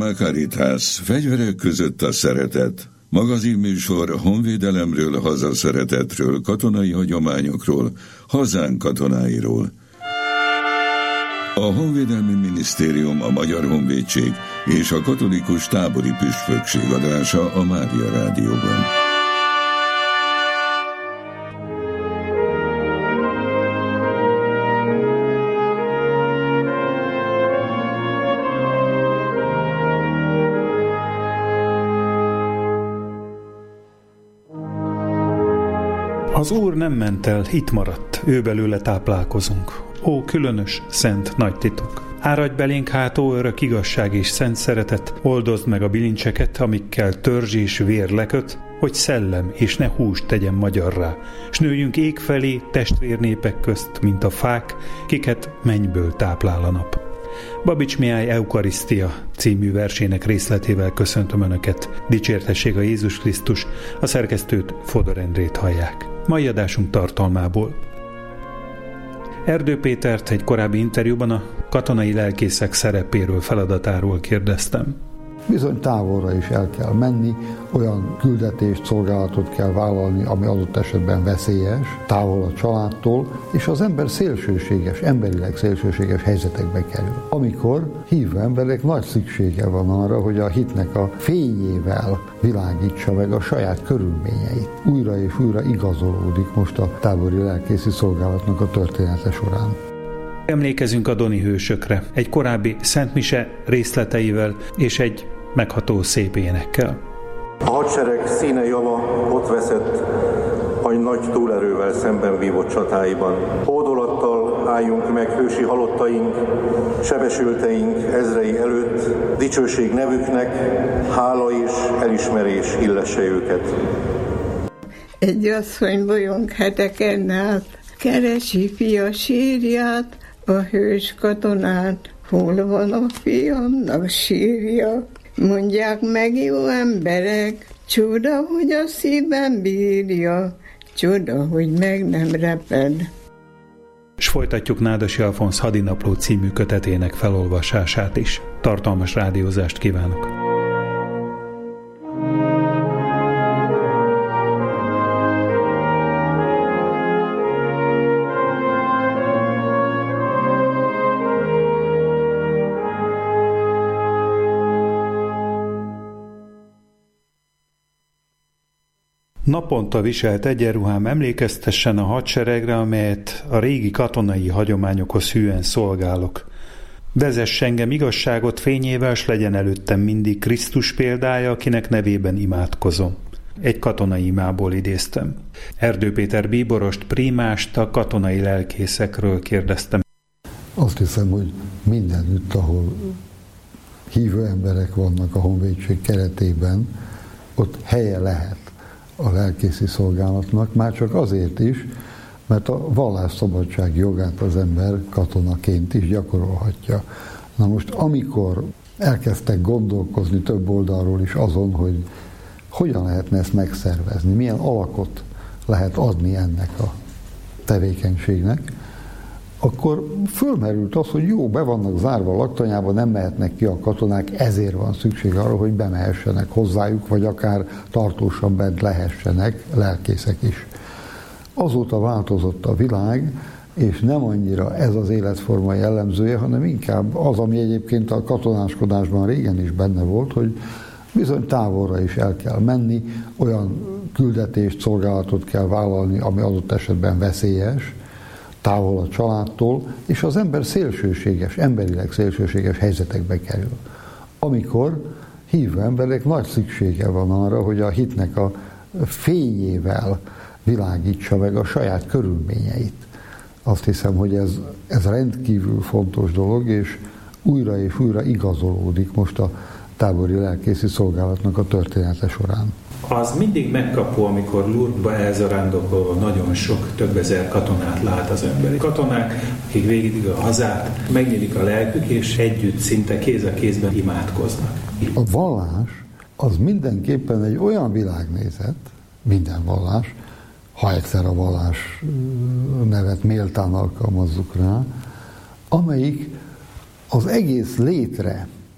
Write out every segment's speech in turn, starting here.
Animal Caritas, fegyverek között a szeretet. Magazinműsor honvédelemről, hazaszeretetről, katonai hagyományokról, hazánk katonáiról. A Honvédelmi Minisztérium, a Magyar Honvédség és a Katolikus Tábori Püspökség adása a Mária Rádióban. Az Úr nem ment el, itt maradt, ő belőle táplálkozunk. Ó, különös, szent, nagy titok! Áradj belénk hát, ó örök igazság és szent szeretet, oldozd meg a bilincseket, amikkel törzs és vér leköt, hogy szellem és ne hús tegyen magyarrá, s nőjünk ég felé testvérnépek közt, mint a fák, kiket mennyből táplál a nap. Babics Mihály Eukarisztia című versének részletével köszöntöm Önöket. Dicsértessék a Jézus Krisztus, a szerkesztőt, Fodor Endrét hallják. Mai adásunk tartalmából. Erdő Pétert egy korábbi interjúban a katonai lelkészek szerepéről, feladatáról kérdeztem. Bizony távolra is el kell menni, olyan küldetést, szolgálatot kell vállalni, ami adott esetben veszélyes, távol a családtól, és az ember szélsőséges, emberileg szélsőséges helyzetekbe kerül. Amikor hívő emberek nagy szüksége van arra, hogy a hitnek a fényével világítsa meg a saját körülményeit. Újra és újra igazolódik most a tábori lelkészi szolgálatnak a története során. Emlékezünk a doni hősökre, egy korábbi szentmise részleteivel és egy megható szép énekkel. A hadsereg színe java ott veszett, a nagy túlerővel szemben vívott csatáiban. Hódolattal álljunk meg hősi halottaink, sebesülteink ezrei előtt, dicsőség nevüknek, hála és elismerés illesse őket. Egy asszony bolyong heteken át, keresi fia sírját, a hős katonát, hol van a fiamnak sírja? Mondják meg, jó emberek, csoda, hogy a szívem bírja, csoda, hogy meg nem reped. És folytatjuk Nádasi Alfonz Hadinapló című kötetének felolvasását is. Tartalmas rádiózást kívánok! Naponta viselt egyenruhám emlékeztessen a hadseregre, amelyet a régi katonai hagyományokhoz hűen szolgálok. Vezess engem igazságot fényével, s legyen előttem mindig Krisztus példája, akinek nevében imádkozom. Egy katonai imából idéztem. Erdő Péter bíborost, prímást, a katonai lelkészekről kérdeztem. Azt hiszem, hogy mindenütt, ahol hívő emberek vannak a honvédség keretében, ott helye lehet a lelkészi szolgálatnak, már csak azért is, mert a vallásszabadság jogát az ember katonaként is gyakorolhatja. Na most, amikor elkezdtek gondolkozni több oldalról is azon, hogy hogyan lehetne ezt megszervezni, milyen alakot lehet adni ennek a tevékenységnek, akkor fölmerült az, hogy jó, be vannak zárva a laktanyába, nem mehetnek ki a katonák, ezért van szükség arra, hogy bemehessenek hozzájuk, vagy akár tartósan bent lehessenek lelkészek is. Azóta változott a világ, és nem annyira ez az életforma jellemzője, hanem inkább az, ami egyébként a katonáskodásban régen is benne volt, hogy bizony távolra is el kell menni, olyan küldetést, szolgálatot kell vállalni, ami adott esetben veszélyes, távol a családtól, és az ember szélsőséges, emberileg szélsőséges helyzetekbe kerül. Amikor hívő emberek nagy szüksége van arra, hogy a hitnek a fényével világítsa meg a saját körülményeit. Azt hiszem, hogy ez rendkívül fontos dolog, és újra igazolódik most a tábori lelkészi szolgálatnak a története során. Az mindig megkapó, amikor Lourdesba elzarándokolva nagyon sok, több ezer katonát lát az ember. Katonák, akik végig a hazát, megnyílik a lelkük, és együtt szinte kéz a kézben imádkoznak. A vallás az mindenképpen egy olyan világnézet, minden vallás, ha egyszer a vallás nevet méltán alkalmazzuk rá, amelyik az egész létre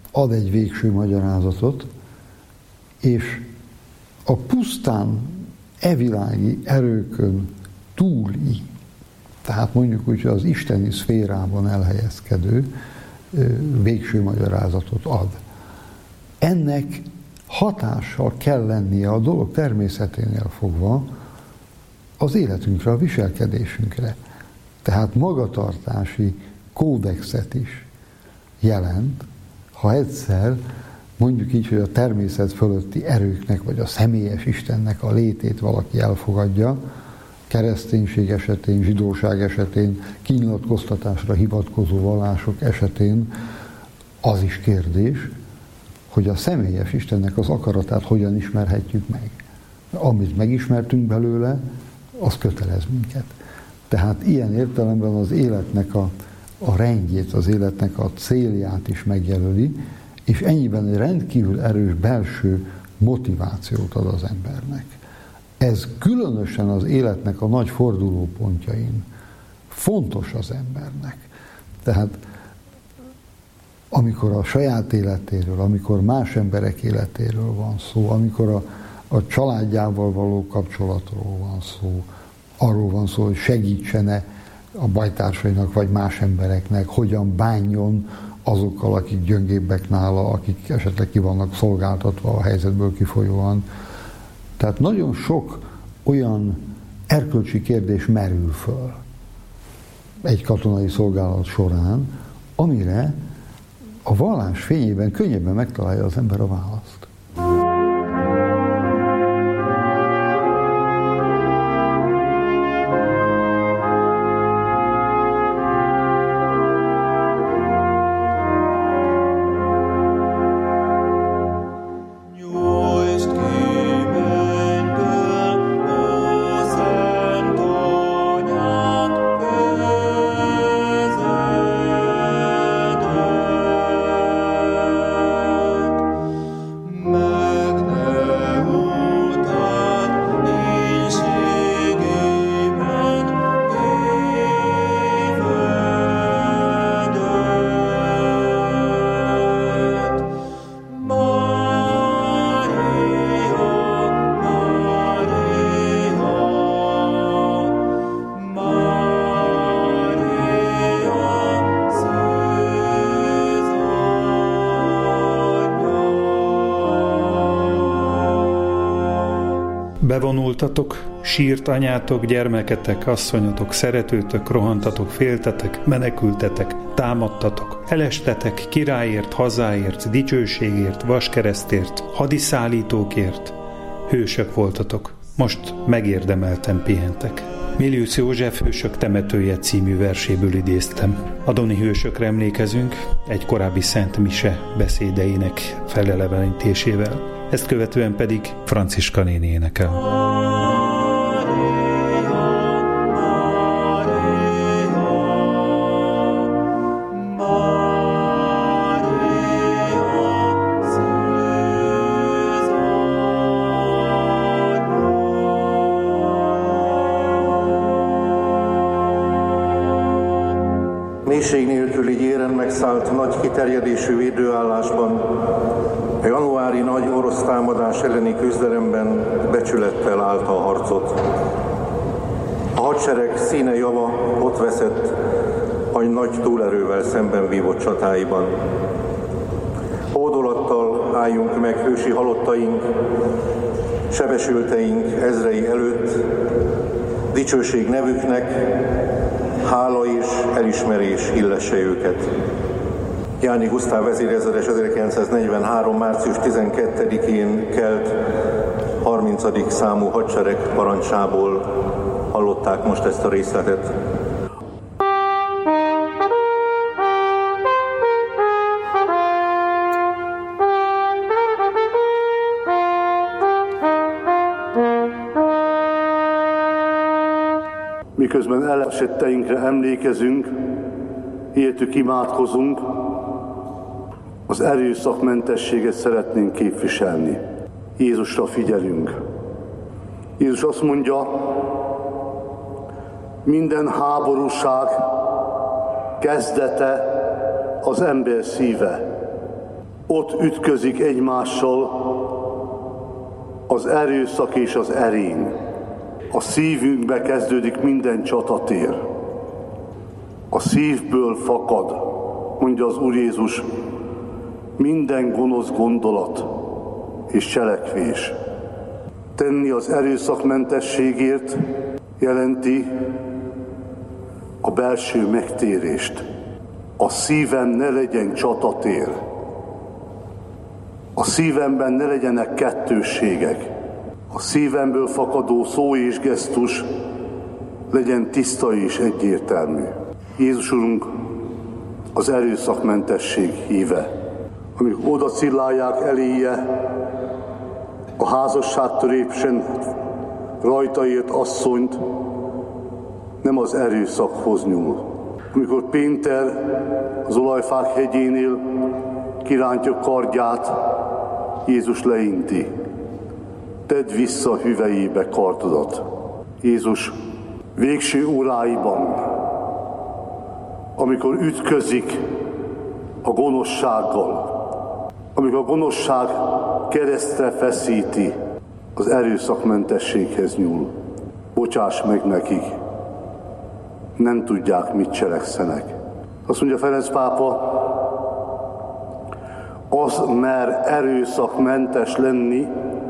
ad egy végső magyarázatot, és a pusztán evilági erőkön túli, tehát mondjuk úgy, hogy az isteni szférában elhelyezkedő végső magyarázatot ad. Ennek hatással kell lennie a dolog természeténél fogva az életünkre, a viselkedésünkre. Tehát magatartási kódexet is jelent, ha egyszer mondjuk így, hogy a természet fölötti erőknek, vagy a személyes Istennek a létét valaki elfogadja, kereszténység esetén, zsidóság esetén, kinyilatkoztatásra hivatkozó vallások esetén, az is kérdés, hogy a személyes Istennek az akaratát hogyan ismerhetjük meg. Amit megismertünk belőle, az kötelez minket. Tehát ilyen értelemben az életnek a rendjét, az életnek a célját is megjelöli, és ennyiben egy rendkívül erős belső motivációt ad az embernek. Ez különösen az életnek a nagy fordulópontjain fontos az embernek. Tehát amikor a saját életéről, amikor más emberek életéről van szó, amikor a családjával való kapcsolatról van szó, arról van szó, hogy segítsene a bajtársainak vagy más embereknek, hogyan bánjon azokkal, akik gyöngébbek nála, akik esetleg ki vannak szolgáltatva a helyzetből kifolyóan. Tehát nagyon sok olyan erkölcsi kérdés merül föl egy katonai szolgálat során, amire a vallás fényében könnyebben megtalálja az ember a választ. Bevonultatok, sírt anyátok, gyermeketek, asszonyotok, szeretőtök, rohantatok, féltetek, menekültetek, támadtatok, elestetek királyért, hazáért, dicsőségért, vaskeresztért, hadiszállítókért, hősök voltatok, most megérdemelten pihentek. Milius József Hősök temetője című verséből idéztem. A doni hősökre emlékezünk egy korábbi Szent Mise beszédeinek felelevenítésével. Ezt követően pedig Franciska néni énekel. Mélység nélküli gyéren megszállt nagy kiterjedésű védőállásban, a januári nagy orosz támadás elleni küzdelemben becsülettel állta a harcot. A hadsereg színe java ott veszett a nagy túlerővel szemben vívott csatáiban. Hódolattal álljunk meg hősi halottaink, sebesülteink ezrei előtt, dicsőség nevüknek, hála és elismerés illesse őket. Jáni Gusztáv vezérezredes 1943. március 12-én kelt 30. számú hadsereg parancsából hallották most ezt a részletet. Miközben elesetteinkre emlékezünk, értük imádkozunk, az erőszakmentességet szeretnénk képviselni. Jézusra figyelünk. Jézus azt mondja, minden háborúság kezdete az ember szíve. ott ütközik egymással az erőszak és az erény. A szívünkbe kezdődik minden csatatér. A szívből fakad, mondja az Úr Jézus, minden gonosz gondolat és cselekvés. Tenni az erőszakmentességért jelenti a belső megtérést. A szívem ne legyen csatatér. A szívemben ne legyenek kettősségek. A szívemből fakadó szó és gesztus legyen tiszta és egyértelmű. Jézus Urunk az erőszakmentesség híve. Amikor oda cillálják eléje a házasságtörésen rajta ért asszonyt, nem az erőszakhoz nyúl. Amikor Péter az olajfák hegyénél kirántja kardját, Jézus leinti. Tedd vissza hüvelyébe kardodat. Jézus végső óráiban, amikor ütközik a gonoszsággal, amikor a gonoszság keresztre feszíti, az erőszakmentességhez nyúl. Bocsáss meg nekik, nem tudják, mit cselekszenek. Azt mondja Ferenc pápa, az mer erőszakmentes lenni,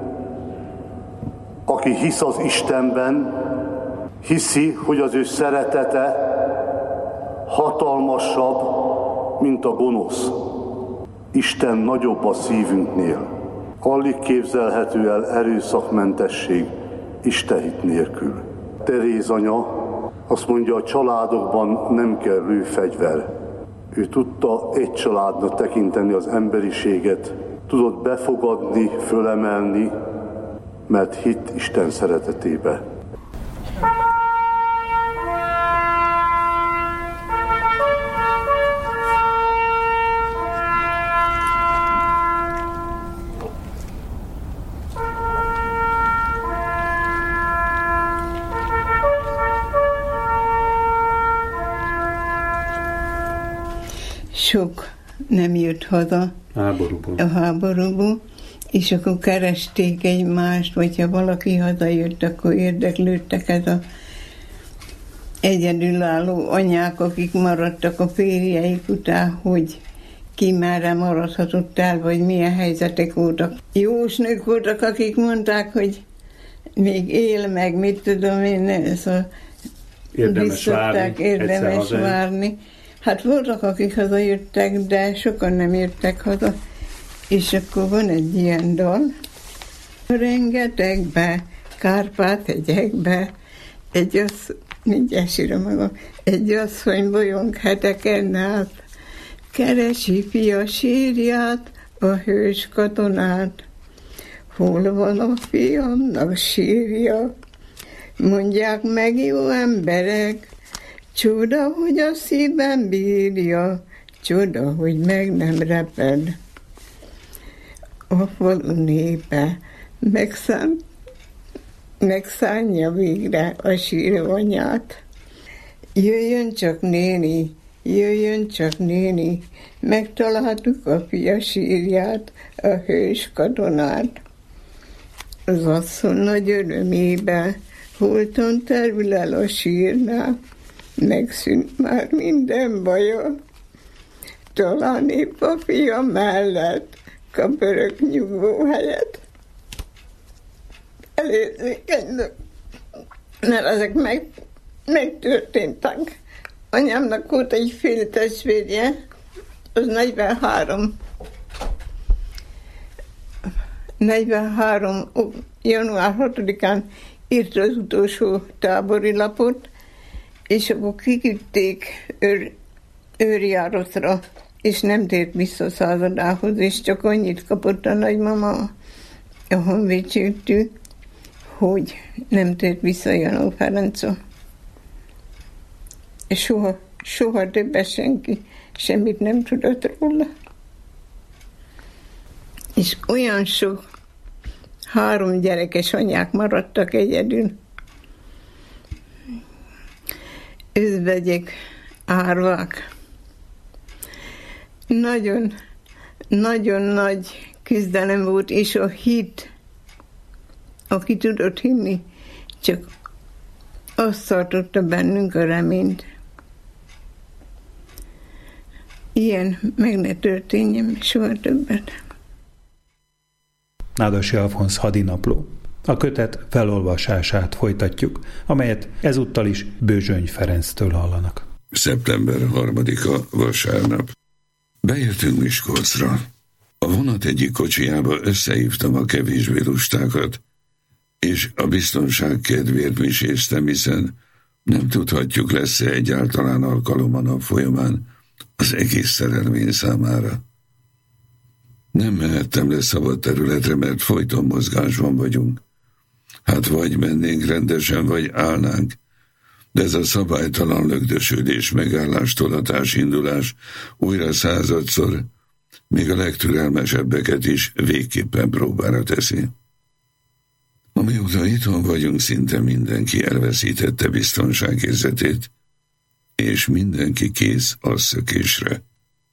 aki hisz az Istenben, hiszi, hogy az ő szeretete hatalmasabb, mint a gonosz. Isten nagyobb a szívünknél. Alig képzelhető el erőszakmentesség istenhit nélkül. Teréz anya azt mondja, a családokban nem kell lőfegyver. Ő tudta egy családnak tekinteni az emberiséget, tudott befogadni, fölemelni, mert hitt Isten szeretetébe. Sok nem jött haza a háborúból, és akkor keresték egymást, vagy ha valaki hazajött, akkor érdeklődtek ez az egyedülálló anyák, akik maradtak a férjeik után, hogy ki merre maradhatott el, vagy milyen helyzetek voltak. Jósnők voltak, akik mondták, hogy még él meg, mit tudom én, szóval érdemes várni. Hát voltak, akik hazajöttek, de sokan nem jöttek haza. És akkor van egy ilyen dal. Rengetegbe, Kárpát-hegyekbe, egy asszony bolyong heteken át, keresi fia sírját, a hős katonát. Hol van a fiamnak sírja? Mondják meg, jó emberek, csoda, hogy a szívem bírja, csoda, hogy meg nem reped. A falu népe megszánja végre a síró anyát. Jöjjön csak néni, megtaláltuk a fia sírját, a hős katonát. Az asszony nagy örömébe holtan terül el a sírnál, megszűnt már minden baja. Talán épp a fia mellett kap örök nyugvó helyet. Elérzékenydő, mert ezek megtörténtek. Anyámnak volt egy féltestvérje, az 43. január 6-án írta az utolsó tábori lapot, és akkor kiküldték őrjáratra, és nem tért vissza a századához, és csak annyit kapott a nagymama a honvédségtől, hogy nem tért vissza Janó Ferencon. És soha többet senki semmit nem tudott róla. És olyan sok 3 gyerekes anyák maradtak egyedül. Özvegyek, árvák. Nagyon nagyon nagy küzdelem volt, és a hit, aki tudott hinni, csak azt tartotta bennünk a reményt. Ilyen meg ne történjen soha többet. Nádasi Alfonz hadinapló. A kötet felolvasását folytatjuk, amelyet ezúttal is Bőzsöny Ferenctől hallanak. Szeptember 3-a vasárnap. Beértünk Miskolcra. A vonat egyik kocsijába összehívtam a kevésbé lustákat, és a biztonság kedvéért miséztem, hiszen nem tudhatjuk, lesz-e egyáltalán alkalom a nap folyamán az egész szerelvény számára. Nem mehettem le szabad területre, mert folyton mozgásban vagyunk. Hát vagy mennénk rendesen, vagy állnánk, de ez a szabálytalan lögdösödés, megállás, tolatás, indulás újra századszor, még a legtürelmesebbeket is végképpen próbára teszi. Amióta itthon vagyunk, szinte mindenki elveszítette biztonságérzetét, és mindenki kész a szökésre.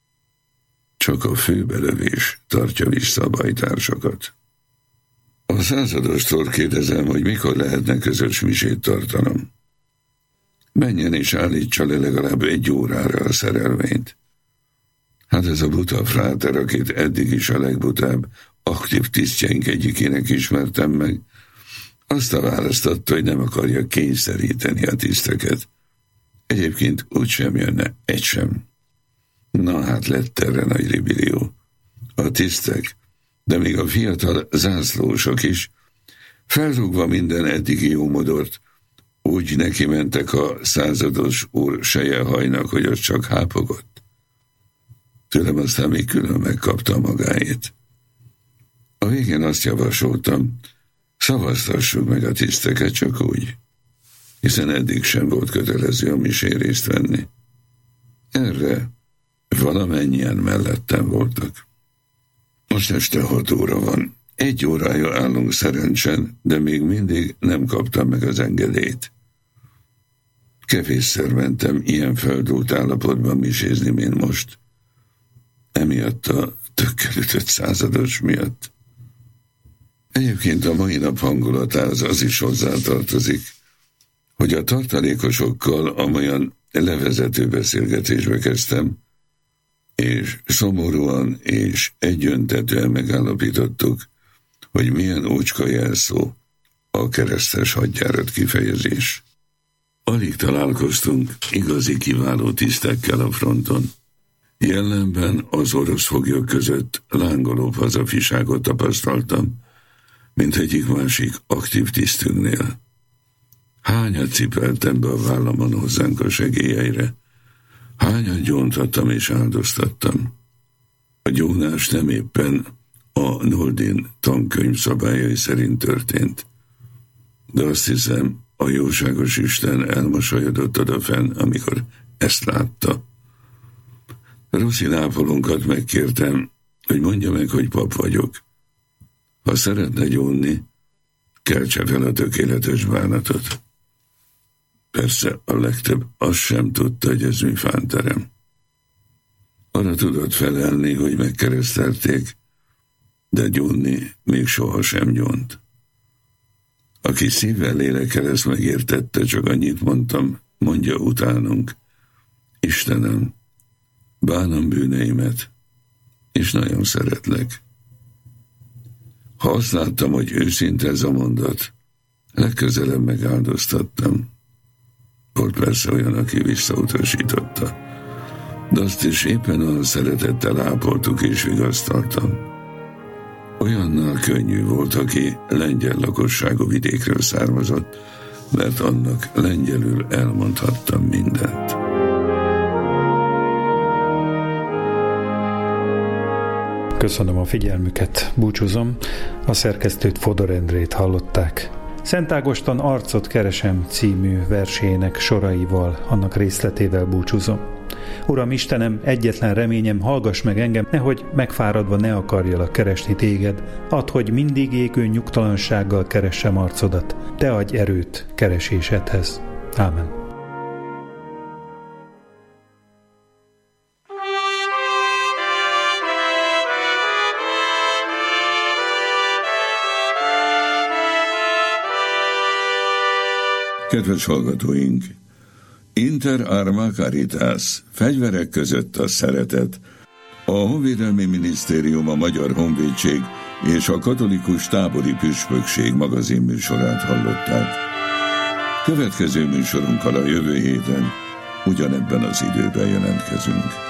Csak a főbelövés tartja vissza a bajtársakat. A századostól kérdezem, hogy mikor lehetne közös misét tartanom. Menjen és állítsa le legalább 1 órára a szerelvényt. Hát ez a buta fráter, akit eddig is a legbutább aktív tisztjeink egyikének ismertem meg, azt a választotta, hogy nem akarja kényszeríteni a tiszteket. Egyébként úgysem jönne egy sem. Na hát lett erre nagy ribillió. A tisztek, de még a fiatal zászlósok is, felrúgva minden eddigi jómodort, úgy neki mentek a százados úr sejehajnak, hogy az csak hápogott. Tőlem aztán még külön megkapta magáét. A végén azt javasoltam, szavaztassuk meg a tiszteket csak úgy, hiszen eddig sem volt kötelező a misén részt venni. Erre valamennyien mellettem voltak. Most este 6 óra van. 1 órája állunk szerencsen, de még mindig nem kaptam meg az engedélyt. Kevésszer mentem ilyen feldúlt állapotban misézni, mint most. Emiatt a tökkelütött százados miatt. Egyébként a mai nap hangulatához az is hozzátartozik, hogy a tartalékosokkal amolyan levezető beszélgetésbe kezdtem, és szomorúan és egyöntetően megállapítottuk, hogy milyen ócska jelszó a keresztes hadjárat kifejezés. Alig találkoztunk igazi kiváló tisztekkel a fronton. Jellemben az orosz foglyok között lángolóbb hazafiságot tapasztaltam, mint egyik másik aktív tisztünknél. Hányat cipeltem be a vállamon hozzánk a segélyeire, hányat gyóntattam és áldoztattam. A gyónás nem éppen a Noldin tankönyv szabályai szerint történt, de azt hiszem, a jóságos Isten elmosolyodott odafenn, amikor ezt látta. Ruszi nápolónkat megkértem, hogy mondja meg, hogy pap vagyok. Ha szeretne gyónni, keltse fel a tökéletes bánatot. Persze a legtöbb azt sem tudta, hogy ez mi fánterem. Arra tudott felelni, hogy megkeresztelték, de gyónni még sohasem gyónt. Aki szívvel, lélekkel ezt megértette, csak annyit mondtam, mondja utánunk: Istenem, bánom bűneimet, és nagyon szeretlek. Ha azt láttam, hogy őszinte ez a mondat, legközelebb megáldoztattam. Volt persze olyan, aki visszautasította, de azt is éppen olyan szeretettel ápoltuk és vigasztaltam. Olyannal könnyű volt, aki lengyel lakosságú vidékről származott, mert annak lengyelül elmondhattam mindent. Köszönöm a figyelmüket, búcsúzom. A szerkesztőt, Fodor Endrét hallották. Szent Ágoston Arcot keresem című versének soraival, annak részletével búcsúzom. Uram Istenem, egyetlen reményem, hallgass meg engem, nehogy megfáradva ne akarjalak keresni téged. Add, hogy mindig égő nyugtalansággal keressem arcodat. Te adj erőt keresésedhez. Ámen. Kedves hallgatóink! Inter arma caritas, fegyverek között a szeretet. A Honvédelmi Minisztérium, a Magyar Honvédség és a Katolikus Tábori Püspökség magazinműsorát hallották. Következő műsorunkkal a jövő héten ugyanebben az időben jelentkezünk.